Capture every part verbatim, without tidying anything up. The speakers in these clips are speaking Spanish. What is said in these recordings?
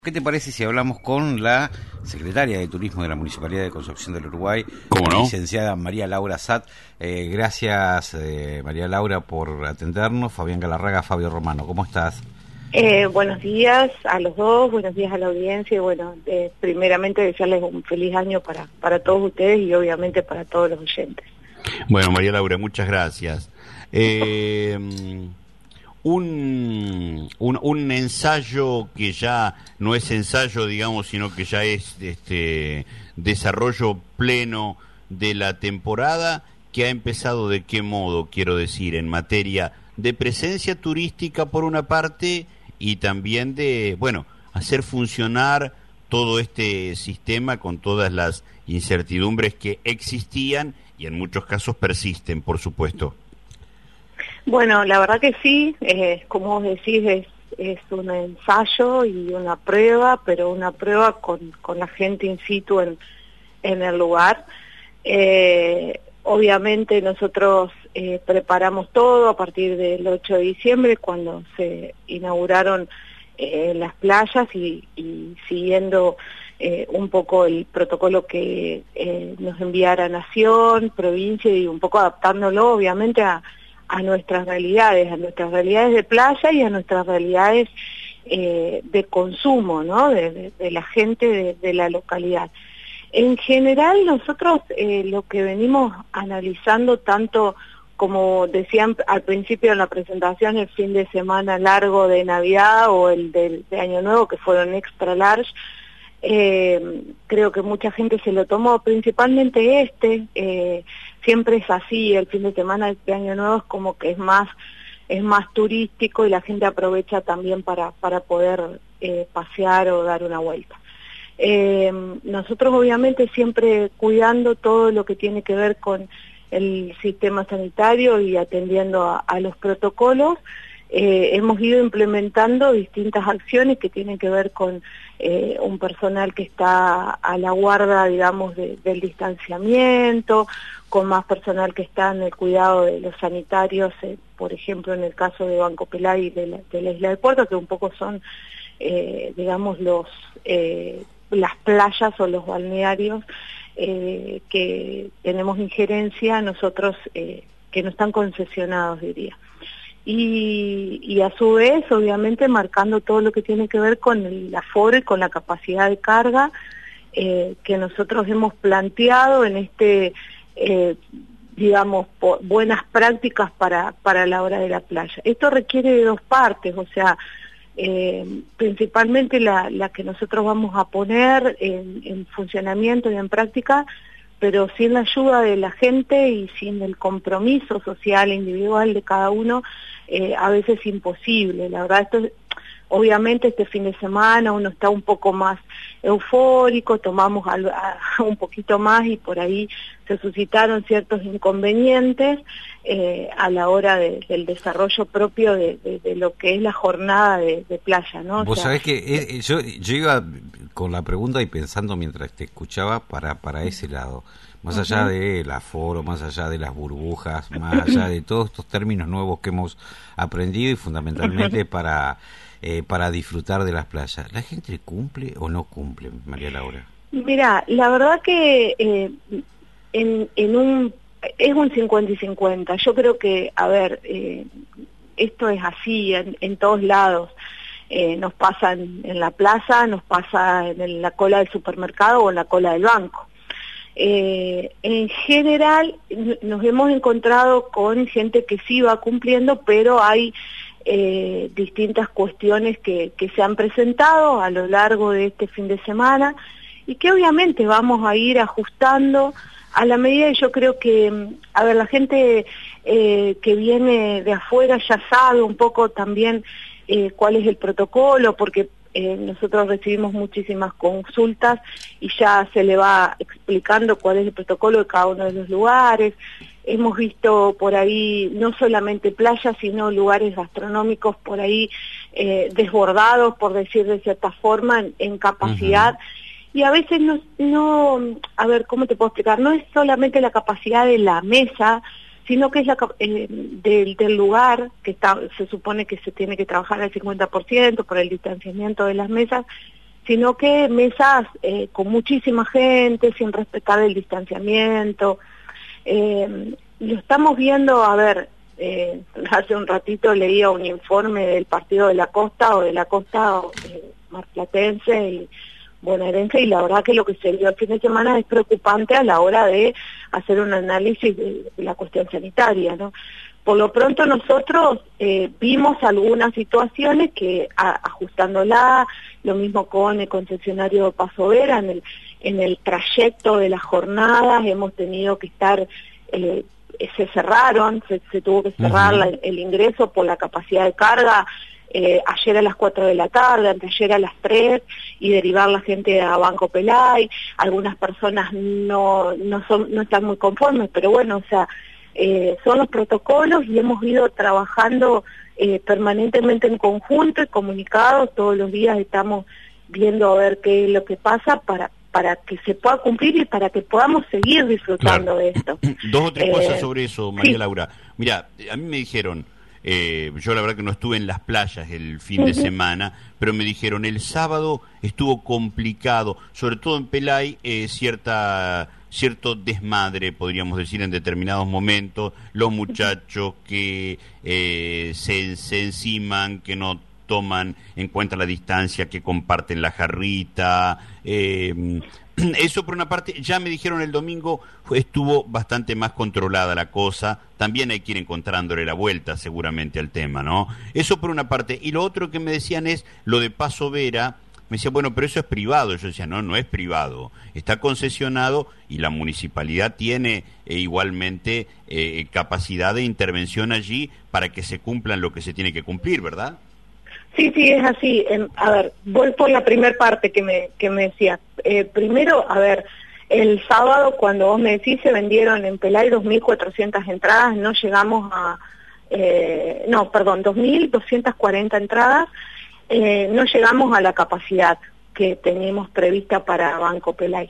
¿Qué te parece si hablamos con la secretaria de Turismo de la Municipalidad de Concepción del Uruguay, ¿Cómo no? licenciada María Laura Satt? Eh, gracias, eh, María Laura, por atendernos. Fabián Galarraga, Fabio Romano, ¿cómo estás? Eh, buenos días a los dos, buenos días a la audiencia y bueno, eh, primeramente desearles un feliz año para, para todos ustedes y obviamente para todos los oyentes. Bueno, María Laura, muchas gracias. Eh, un, un, un ensayo que ya no es ensayo, digamos, sino que ya es este desarrollo pleno de la temporada, que ha empezado de qué modo, quiero decir, en materia de presencia turística por una parte y también de, bueno, hacer funcionar todo este sistema con todas las incertidumbres que existían y en muchos casos persisten, por supuesto. Bueno, la verdad que sí, eh, como vos decís, es, es un ensayo y una prueba, pero una prueba con, con la gente in situ en, en el lugar. Eh, obviamente nosotros eh, preparamos todo a partir del ocho de diciembre, cuando se inauguraron eh, las playas y, y siguiendo eh, un poco el protocolo que eh, nos enviara Nación, provincia y un poco adaptándolo obviamente a a nuestras realidades, a nuestras realidades de playa y a nuestras realidades eh, de consumo, ¿no? De, de, de la gente de, de la localidad. En general, nosotros eh, lo que venimos analizando, tanto como decían al principio en la presentación, el fin de semana largo de Navidad o el de, de Año Nuevo, que fueron extra large, Eh, creo que mucha gente se lo tomó, principalmente este, eh, siempre es así, el fin de semana de Año Nuevo es como que es más es más turístico y la gente aprovecha también para, para poder eh, pasear o dar una vuelta. Eh, nosotros obviamente siempre cuidando todo lo que tiene que ver con el sistema sanitario y atendiendo a, a los protocolos. Eh, hemos ido implementando distintas acciones que tienen que ver con eh, un personal que está a la guarda, digamos, de, del distanciamiento, con más personal que está en el cuidado de los sanitarios, eh, por ejemplo, en el caso de Banco Pelay y de la, de la Isla del Puerto, que un poco son, eh, digamos, los eh, las playas o los balnearios eh, que tenemos injerencia nosotros, eh, que no están concesionados, diría. Y, y a su vez, obviamente, marcando todo lo que tiene que ver con el aforo y con la capacidad de carga eh, que nosotros hemos planteado en este, eh, digamos, buenas prácticas para, para la hora de la playa. Esto requiere de dos partes, o sea, eh, principalmente la, la que nosotros vamos a poner en, en funcionamiento y en práctica, pero sin la ayuda de la gente y sin el compromiso social e individual de cada uno, eh, a veces es imposible. La verdad, esto, obviamente este fin de semana uno está un poco más eufórico, tomamos a, a, un poquito más y por ahí se suscitaron ciertos inconvenientes eh, a la hora de, del desarrollo propio de, de, de lo que es la jornada de, de playa, ¿no? Vos o sea, sabés que eh, yo, yo iba con la pregunta y pensando mientras te escuchaba para, para ese lado, más uh-huh. allá del aforo, más allá de las burbujas, más allá de todos estos términos nuevos que hemos aprendido y fundamentalmente uh-huh. para, eh, para disfrutar de las playas. ¿La gente cumple o no cumple, María Laura? Mira, la verdad que eh, en, en un es un cincuenta y cincuenta. Yo creo que, a ver, eh, esto es así en, en todos lados. Eh, nos pasa en, en la plaza, nos pasa en la cola del supermercado o en la cola del banco. Eh, en general nos hemos encontrado con gente que sí va cumpliendo, pero hay eh, distintas cuestiones que, que se han presentado a lo largo de este fin de semana y que obviamente vamos a ir ajustando a la medida. Y yo creo que, a ver, la gente eh, que viene de afuera ya sabe un poco también Eh, cuál es el protocolo, porque eh, nosotros recibimos muchísimas consultas y ya se le va explicando cuál es el protocolo de cada uno de los lugares. Hemos visto por ahí no solamente playas, sino lugares gastronómicos por ahí eh, desbordados, por decir de cierta forma, en, en capacidad. Uh-huh. Y a veces no, no, a ver, ¿cómo te puedo explicar? No es solamente la capacidad de la mesa, sino que es la, eh, del, del lugar, que está, se supone que se tiene que trabajar al cincuenta por ciento por el distanciamiento de las mesas, sino que mesas eh, con muchísima gente, sin respetar el distanciamiento. Eh, lo estamos viendo, a ver, eh, hace un ratito leía un informe del Partido de la Costa o de la Costa eh, marplatense y bonaerense, y la verdad que lo que se vio el fin de semana es preocupante a la hora de hacer un análisis de, de la cuestión sanitaria, ¿no? Por lo pronto nosotros eh, vimos algunas situaciones que a, ajustándola, lo mismo con el concesionario Paso Vera, en el, en el trayecto de las jornadas hemos tenido que estar, eh, se cerraron, se, se tuvo que cerrar uh-huh. la, el ingreso por la capacidad de carga, eh, ayer a las cuatro de la tarde, anteayer a las tres, y derivar la gente a Banco Pelay. Algunas personas no, no, son, no están muy conformes, pero bueno, o sea, Eh, son los protocolos y hemos ido trabajando eh, permanentemente en conjunto y comunicados. Todos los días estamos viendo a ver qué es lo que pasa para para que se pueda cumplir y para que podamos seguir disfrutando claro. de esto. Dos o tres eh, cosas sobre eso, María sí. Laura. Mira, a mí me dijeron, eh, yo la verdad que no estuve en las playas el fin uh-huh. de semana, pero me dijeron el sábado estuvo complicado, sobre todo en Pelay, eh, cierta... cierto desmadre, podríamos decir, en determinados momentos, los muchachos que eh, se, se enciman, que no toman en cuenta la distancia, que comparten la jarrita, eh, eso por una parte. Ya me dijeron el domingo estuvo bastante más controlada la cosa, también hay que ir encontrándole la vuelta seguramente al tema, ¿no? Eso por una parte, y lo otro que me decían es lo de Paso Vera. Me decía, bueno, pero eso es privado. Yo decía, no, no es privado, está concesionado y la municipalidad tiene eh, igualmente eh, capacidad de intervención allí para que se cumplan lo que se tiene que cumplir, ¿verdad? Sí, sí, es así. Eh, a ver, voy por la primera parte que me, que me decía. Eh, primero, a ver, el sábado cuando vos me decís se vendieron en Pelay dos mil cuatrocientas entradas, no llegamos a, eh, no, perdón, dos mil doscientas cuarenta entradas. Eh, no llegamos a la capacidad que teníamos prevista para Banco Pelay,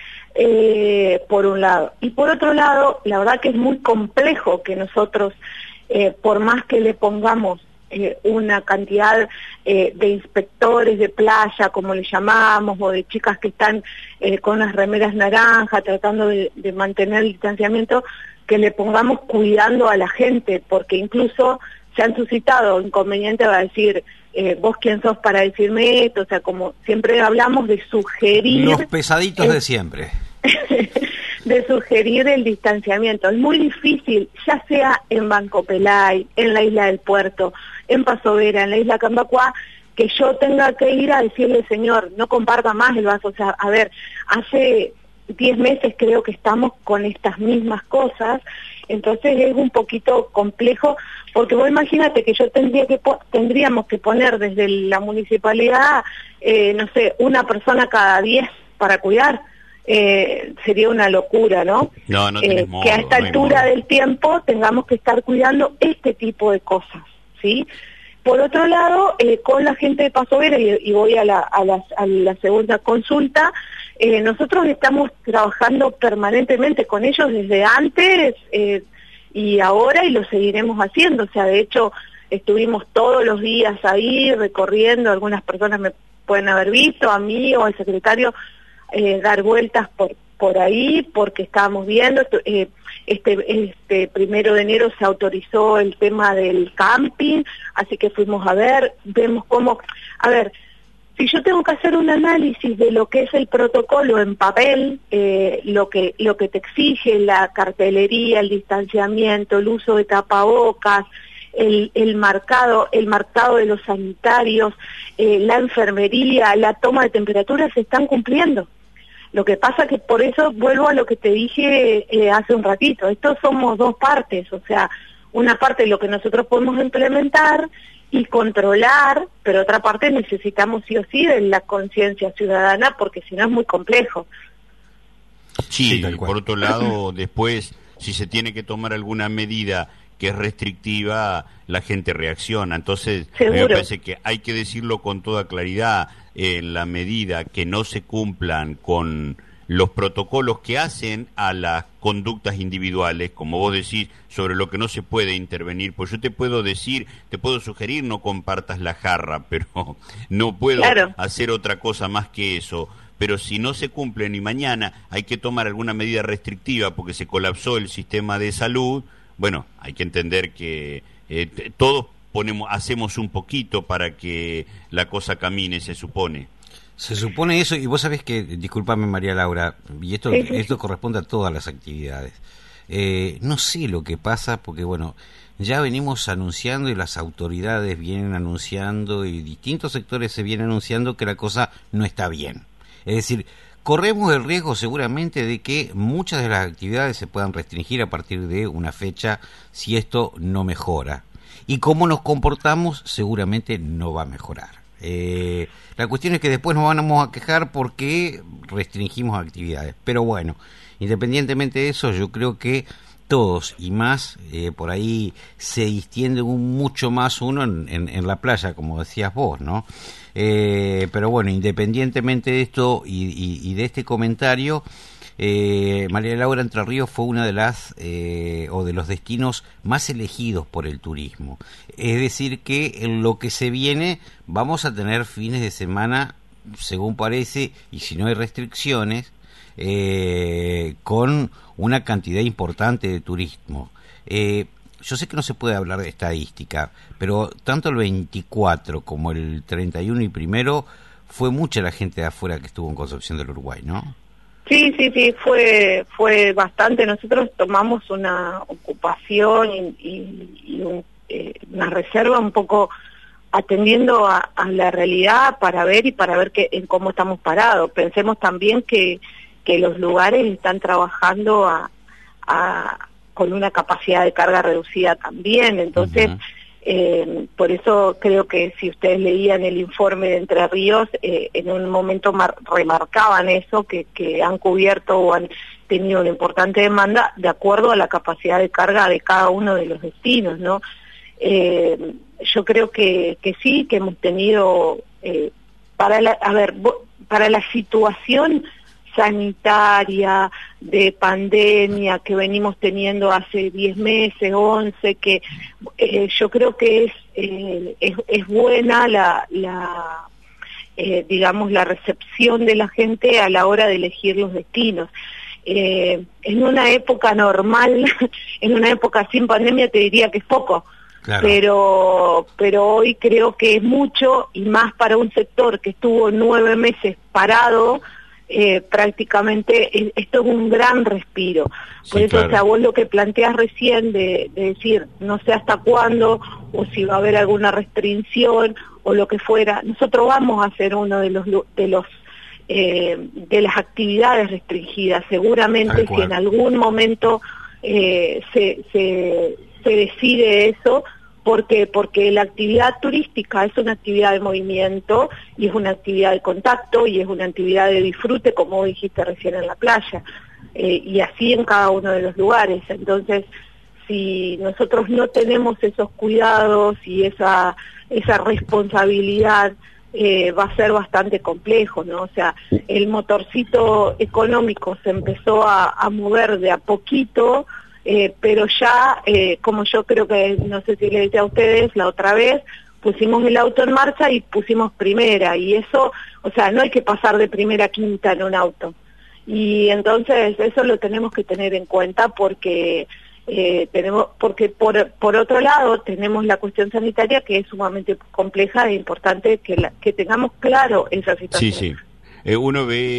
eh, por un lado. Y por otro lado, la verdad que es muy complejo que nosotros, eh, por más que le pongamos eh, una cantidad eh, de inspectores de playa, como le llamamos, o de chicas que están eh, con las remeras naranjas, tratando de, de mantener el distanciamiento, que le pongamos cuidando a la gente, porque incluso se han suscitado inconvenientes, va a decir, eh, vos quién sos para decirme esto, o sea, como siempre hablamos de sugerir... Los pesaditos el, de siempre. de sugerir el distanciamiento. Es muy difícil, ya sea en Banco Pelay, en la Isla del Puerto, en Paso Vera, en la Isla Cambacuá, que yo tenga que ir a decirle, señor, no comparta más el vaso. O sea, a ver, hace diez meses creo que estamos con estas mismas cosas. Entonces es un poquito complejo, porque vos imagínate que yo tendría que po tendríamos que poner desde la municipalidad, eh, no sé, una persona cada diez para cuidar, eh, sería una locura, ¿no? No, no eh, modo, que a esta no altura del tiempo tengamos que estar cuidando este tipo de cosas, ¿sí? Por otro lado, eh, con la gente de Paso Vera, y, y voy a la, a, la, a la segunda consulta, eh, nosotros estamos trabajando permanentemente con ellos desde antes eh, y ahora, y lo seguiremos haciendo. O sea, de hecho, estuvimos todos los días ahí recorriendo, algunas personas me pueden haber visto, a mí o al secretario, eh, dar vueltas por por ahí, porque estábamos viendo, eh, este, este primero de enero se autorizó el tema del camping, así que fuimos a ver, vemos cómo, a ver, si yo tengo que hacer un análisis de lo que es el protocolo en papel, eh, lo que lo que te exige la cartelería, el distanciamiento, el uso de tapabocas, el, el marcado, el marcado de los sanitarios, eh, la enfermería, la toma de temperatura, se están cumpliendo. Lo que pasa que por eso vuelvo a lo que te dije eh, hace un ratito, estos somos dos partes, o sea, una parte de lo que nosotros podemos implementar y controlar, pero otra parte necesitamos sí o sí de la conciencia ciudadana, porque si no es muy complejo. Sí, sí, por otro lado, después, si se tiene que tomar alguna medida que es restrictiva, la gente reacciona. Entonces, a mí me parece que hay que decirlo con toda claridad. En la medida que no se cumplan con los protocolos que hacen a las conductas individuales, como vos decís, sobre lo que no se puede intervenir, pues yo te puedo decir, te puedo sugerir no compartas la jarra, pero no puedo claro. hacer otra cosa más que eso. Pero si no se cumplen y mañana hay que tomar alguna medida restrictiva porque se colapsó el sistema de salud, bueno, hay que entender que eh, todos ponemos, hacemos un poquito para que la cosa camine, se supone. Se supone eso, y vos sabés que, discúlpame María Laura, y esto, sí, sí. esto corresponde a todas las actividades. Eh, no sé lo que pasa, porque bueno, ya venimos anunciando y las autoridades vienen anunciando y distintos sectores se vienen anunciando que la cosa no está bien. Es decir, corremos el riesgo seguramente de que muchas de las actividades se puedan restringir a partir de una fecha si esto no mejora. Y cómo nos comportamos seguramente no va a mejorar. Eh, la cuestión es que después nos vamos a quejar porque restringimos actividades. Pero bueno, independientemente de eso, yo creo que todos y más, eh, por ahí se distiende un mucho más uno en, en, en la playa, como decías vos, ¿no? Eh, pero bueno, independientemente de esto y, y, y de este comentario, eh, María Laura, Entre Ríos fue una de las eh, o de los destinos más elegidos por el turismo. Es decir que en lo que se viene vamos a tener fines de semana, según parece, y si no hay restricciones, eh, con una cantidad importante de turismo. Eh, yo sé que no se puede hablar de estadística, pero tanto el veinticuatro como el treinta y uno y primero fue mucha la gente de afuera que estuvo en Concepción del Uruguay, ¿no? Sí, sí, sí, fue fue bastante. Nosotros tomamos una ocupación y, y, y un, eh, una reserva un poco atendiendo a, a la realidad para ver y para ver que, en cómo estamos parados. Pensemos también que, que los lugares están trabajando a, a, con una capacidad de carga reducida también, entonces... Uh-huh. Eh, por eso creo que si ustedes leían el informe de Entre Ríos, eh, en un momento mar- remarcaban eso, que, que han cubierto o han tenido una importante demanda de acuerdo a la capacidad de carga de cada uno de los destinos, ¿no? Eh, yo creo que, que sí, que hemos tenido, eh, para la, a ver, para la situación sanitaria, de pandemia que venimos teniendo hace diez meses, once, que eh, yo creo que es, eh, es, es buena la, la eh, digamos, la recepción de la gente a la hora de elegir los destinos. Eh, en una época normal, en una época sin pandemia te diría que es poco, claro. pero, pero hoy creo que es mucho, y más para un sector que estuvo nueve meses parado. Eh, prácticamente eh, esto es un gran respiro. Por sí, eso, claro. O sea, vos lo que planteas recién de, de decir, no sé hasta cuándo, o si va a haber alguna restricción, o lo que fuera, nosotros vamos a ser uno de los de los eh, de las actividades restringidas, seguramente si en algún momento eh, se, se, se decide eso, porque porque la actividad turística es una actividad de movimiento y es una actividad de contacto y es una actividad de disfrute, como dijiste recién, en la playa, eh, y así en cada uno de los lugares. Entonces, si nosotros no tenemos esos cuidados y esa esa responsabilidad, eh, va a ser bastante complejo, ¿no? O sea, el motorcito económico se empezó a, a mover de a poquito. Eh, pero ya, eh, como yo creo que, no sé si le decía a ustedes la otra vez, pusimos el auto en marcha y pusimos primera, y eso, o sea, no hay que pasar de primera a quinta en un auto. Y entonces eso lo tenemos que tener en cuenta porque eh, tenemos, porque por, por otro lado tenemos la cuestión sanitaria, que es sumamente compleja e importante que, la, que tengamos claro esa situación. Sí, sí. Eh, uno ve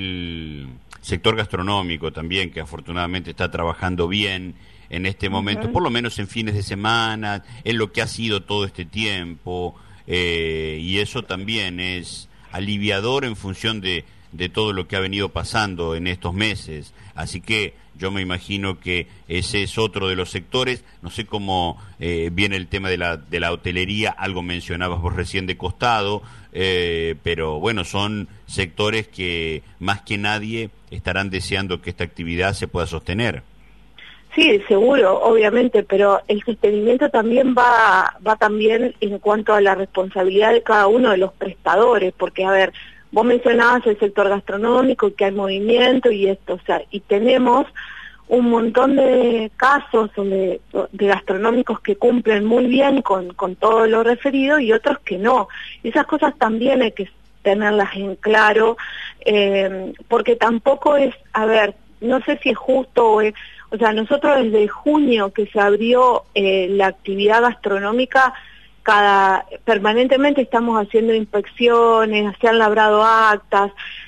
el sector gastronómico también, que afortunadamente está trabajando bien en este momento, uh-huh. por lo menos en fines de semana, en lo que ha sido todo este tiempo, eh, y eso también es aliviador en función de, de todo lo que ha venido pasando en estos meses. Así que yo me imagino que ese es otro de los sectores. No sé cómo eh, viene el tema de la, de la hotelería, algo mencionabas vos recién de costado, eh, pero bueno, son sectores que más que nadie estarán deseando que esta actividad se pueda sostener. Sí, seguro, obviamente, pero el sostenimiento también va, va también en cuanto a la responsabilidad de cada uno de los prestadores, porque a ver, vos mencionabas el sector gastronómico, que hay movimiento y esto, o sea, y tenemos un montón de casos de, de gastronómicos que cumplen muy bien con, con todo lo referido y otros que no. Y esas cosas también hay que tenerlas en claro, eh, porque tampoco es, a ver, no sé si es justo, o, es, o sea, nosotros desde junio que se abrió eh, la actividad gastronómica, cada permanentemente estamos haciendo inspecciones, se han labrado actas.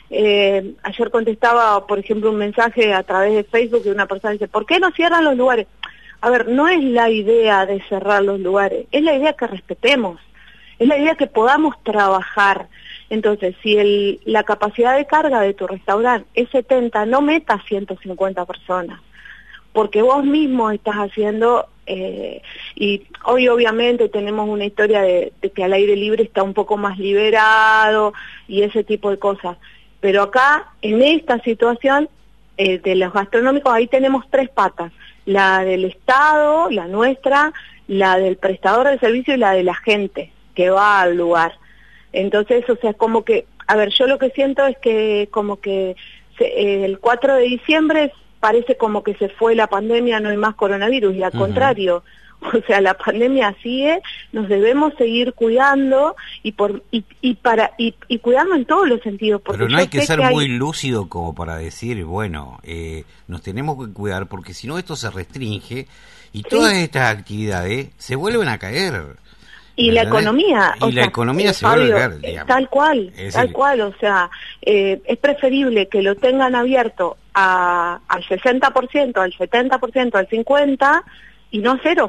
Eh, ayer contestaba, por ejemplo, un mensaje a través de Facebook de una persona que dice, ¿por qué no cierran los lugares? A ver, no es la idea de cerrar los lugares, es la idea que respetemos, es la idea que podamos trabajar. Entonces, si el, la capacidad de carga de tu restaurante es setenta, no metas ciento cincuenta personas, porque vos mismo estás haciendo, eh, y hoy obviamente tenemos una historia de, de que al aire libre está un poco más liberado y ese tipo de cosas. Pero acá, en esta situación eh, de los gastronómicos, ahí tenemos tres patas, la del Estado, la nuestra, la del prestador del servicio y la de la gente que va al lugar. Entonces, o sea, como que, a ver, yo lo que siento es que como que se, eh, el cuatro de diciembre parece como que se fue la pandemia, no hay más coronavirus, y al uh-huh. contrario, o sea, la pandemia sigue, nos debemos seguir cuidando y por y, y para y, y cuidando en todos los sentidos. Porque pero no hay que ser que muy hay... lúcido como para decir, bueno, eh, nos tenemos que cuidar porque si no esto se restringe y sí. todas estas actividades se vuelven a caer. Y la economía, y o la sea, economía eh, se vuelve Fabio, a caer, digamos. Tal cual, es tal el... cual, o sea, eh, es preferible que lo tengan abierto a, al sesenta por ciento, al setenta por ciento, al cincuenta por ciento y no a cero.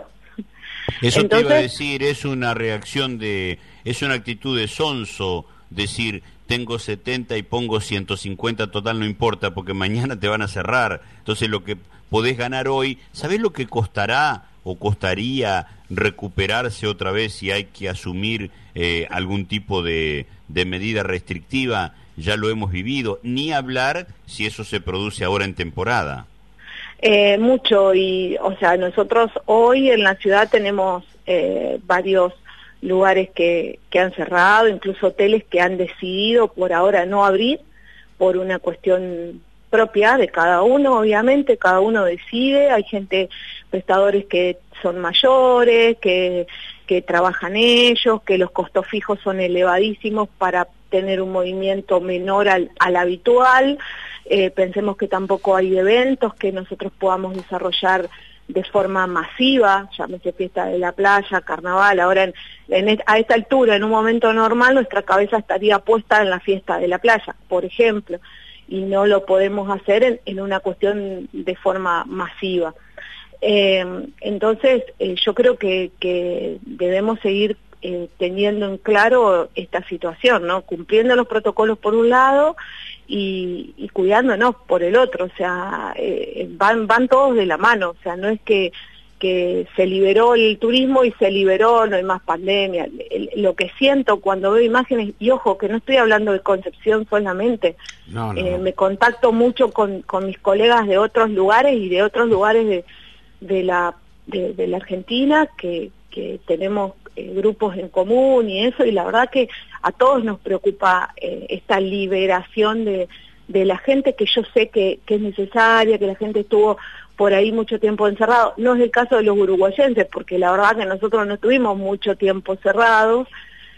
Eso Entonces, te iba a decir, es una reacción de, es una actitud de sonso, decir, tengo setenta y pongo ciento cincuenta, total no importa, porque mañana te van a cerrar. Entonces lo que podés ganar hoy, ¿sabés lo que costará o costaría recuperarse otra vez si hay que asumir eh, algún tipo de, de medida restrictiva? Ya lo hemos vivido, ni hablar si eso se produce ahora en temporada. Eh, mucho, y o sea, nosotros hoy en la ciudad tenemos eh, varios lugares que, que han cerrado, incluso hoteles que han decidido por ahora no abrir, por una cuestión propia de cada uno, obviamente, cada uno decide, hay gente, prestadores que son mayores, que, que trabajan ellos, que los costos fijos son elevadísimos para tener un movimiento menor al, al habitual. Eh, pensemos que tampoco hay eventos que nosotros podamos desarrollar de forma masiva, llámese fiesta de la playa, carnaval. Ahora en, en, a esta altura, en un momento normal, nuestra cabeza estaría puesta en la fiesta de la playa, por ejemplo, y no lo podemos hacer en, en una cuestión de forma masiva. Eh, entonces, eh, yo creo que, que debemos seguir eh, teniendo en claro esta situación, ¿no? Cumpliendo los protocolos por un lado y, y cuidándonos por el otro, o sea, eh, van van todos de la mano, o sea, no es que que se liberó el turismo y se liberó, no hay más pandemia. El, lo que siento cuando veo imágenes, y ojo, que no estoy hablando de Concepción solamente, no, no, eh, no. me contacto mucho con, con mis colegas de otros lugares y de otros lugares de, de, la, de, de la Argentina, que, que tenemos eh, grupos en común y eso, y la verdad que a todos nos preocupa eh, esta liberación de, de la gente, que yo sé que, que es necesaria, que la gente estuvo por ahí mucho tiempo encerrado. No es el caso de los uruguayenses, porque la verdad que nosotros no estuvimos mucho tiempo cerrados.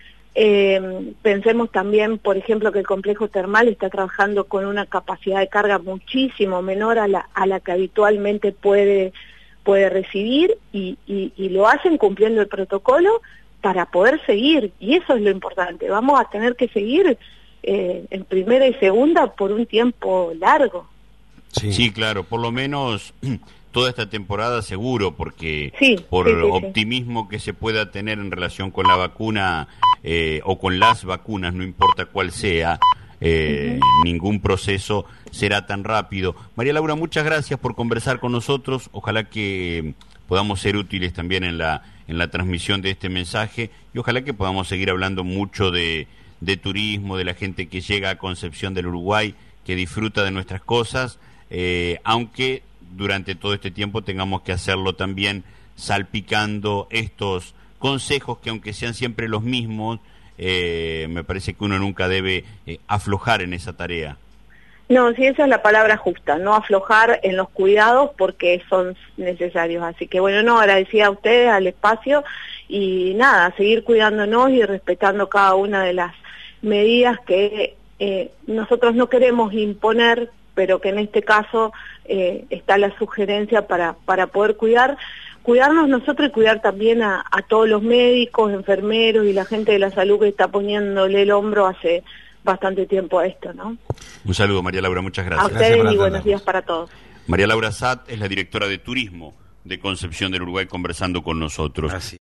Eh, pensemos también, por ejemplo, que el complejo termal está trabajando con una capacidad de carga muchísimo menor a la, a la que habitualmente puede, puede recibir, y, y, y lo hacen cumpliendo el protocolo para poder seguir, y eso es lo importante. Vamos a tener que seguir eh, en primera y segunda por un tiempo largo. Sí. sí, claro, por lo menos toda esta temporada seguro, porque sí, por sí, sí, optimismo sí. que se pueda tener en relación con la vacuna eh, o con las vacunas, no importa cuál sea, eh, uh-huh. ningún proceso será tan rápido. María Laura, muchas gracias por conversar con nosotros, ojalá que podamos ser útiles también en la, en la transmisión de este mensaje, y ojalá que podamos seguir hablando mucho de, de turismo, de la gente que llega a Concepción del Uruguay, que disfruta de nuestras cosas. Eh, aunque durante todo este tiempo tengamos que hacerlo también salpicando estos consejos que, aunque sean siempre los mismos, eh, me parece que uno nunca debe eh, aflojar en esa tarea. No, sí, esa es la palabra justa, no aflojar en los cuidados porque son necesarios. Así que bueno, no, agradecida a ustedes, al espacio, y nada, seguir cuidándonos y respetando cada una de las medidas que eh, nosotros no queremos imponer, pero que en este caso eh, está la sugerencia para, para poder cuidar, cuidarnos nosotros y cuidar también a, a todos los médicos, enfermeros y la gente de la salud que está poniéndole el hombro hace bastante tiempo a esto, ¿no? Un saludo, María Laura, muchas gracias. A ustedes Gracias y buenos atendernos. días para todos. María Laura Satt es la directora de Turismo de Concepción del Uruguay conversando con nosotros. Así.